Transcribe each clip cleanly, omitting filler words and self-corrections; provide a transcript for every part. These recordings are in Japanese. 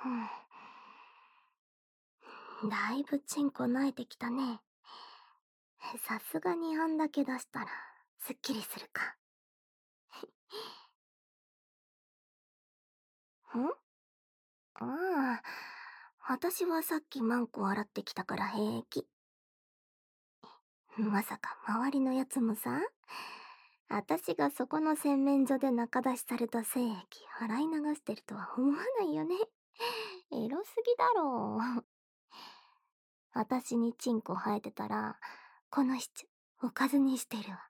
だいぶチンコ慣れてきたね。さすがにあんだけ出したら、すっきりするか。ああ、私はさっきマンコ洗ってきたから平気。まさか周りのやつもさ、私がそこの洗面所で中出しされた精液洗い流してるとは思わないよね。エロすぎだろう。私にチンコ生えてたら、このシチュ、おかずにしてるわ。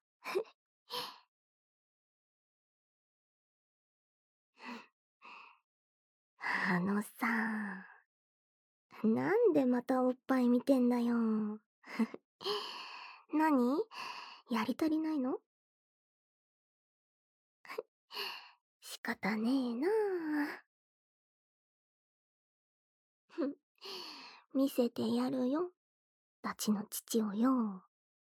あのさ、なんでまたおっぱい見てんだよ。何やり足りないの？仕方ねえなあ。見せてやるよ。ダチの父をよ。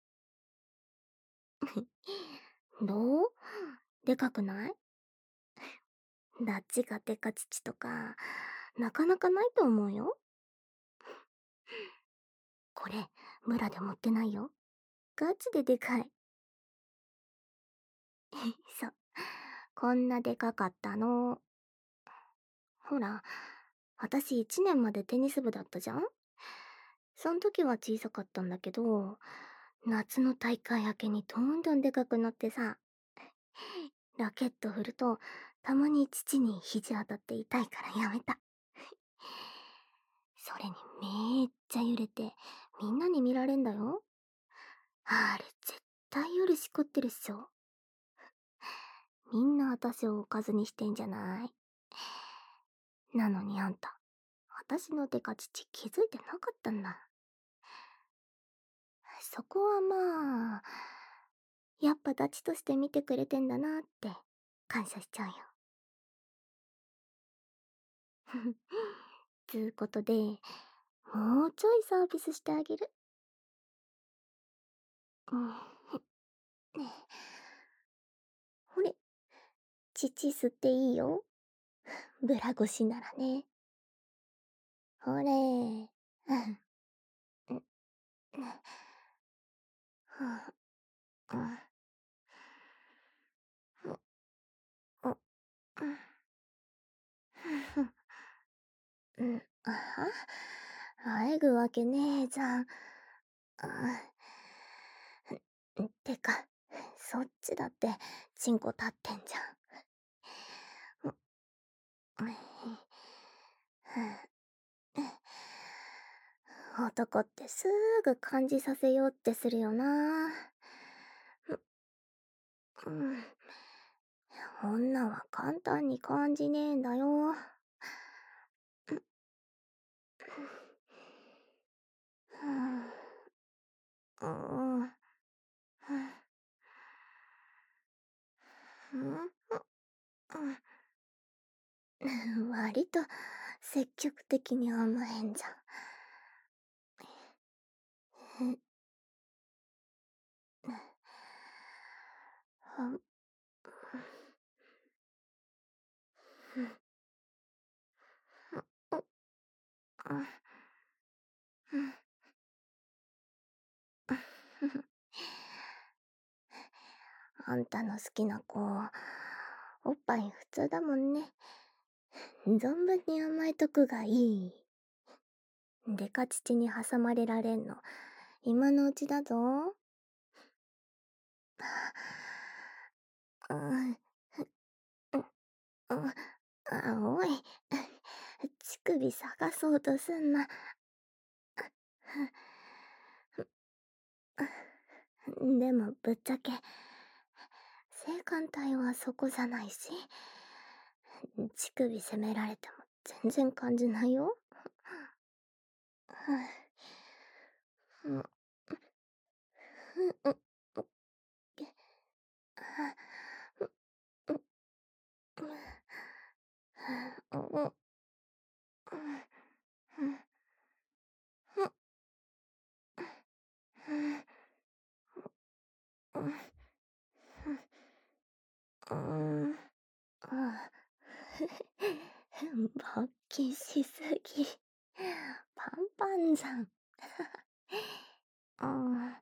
どう？でかくない？ダチがデカ父とか、なかなかないと思うよ。これ、村で持ってないよ。ガチででかい。そう。こんなでかかったの。ほら、私1年までテニス部だったじゃん。そん時は小さかったんだけど、夏の大会明けにどんどんでかくなってさ、ラケット振ると、たまに父に肘当たって痛いからやめた。それにめっちゃ揺れて、みんなに見られんだよ。あれ絶対夜しこってるっしょ。みんな私をおかずにしてんじゃない？なのにあんた、私のデカ父気づいてなかったんだ。そこはまあ、やっぱダチとして見てくれてんだなって感謝しちゃうよ。つうことで、もうちょいサービスしてあげる。うん。ほれ、乳吸っていいよ。ブラ越しならね。ほれ。うんうんうんうん、あえぐわけねえじゃん。てか、そっちだってチンコ立ってんじゃん。男ってすぐ感じさせようってするよな。うん、女は簡単に感じねえんだよ。うん、うん割と積極的に甘えんじゃん。あんたの好きな子、おっぱい普通だもんね。存分に甘えとくがいい。デカ乳に挟まれられんの、今のうちだぞ。うん、おい、乳首探そうとすんな。でもぶっちゃけ、性感帯はそこじゃないし、乳首責められても全然感じないよ。うん、うん、 勃起しすぎ。パンパンじゃん。あ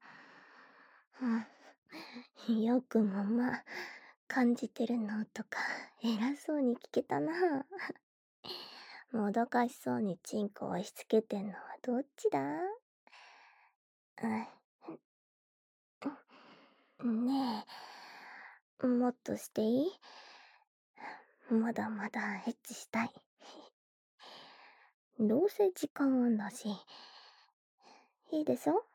よくもまあ、感じてるのとか、偉そうに聞けたな。もどかしそうにチンコ押し付けてんのはどっちだ？ねえ、もっとしていい？まだまだエッチしたい。どうせ時間あんだし。いいでしょ？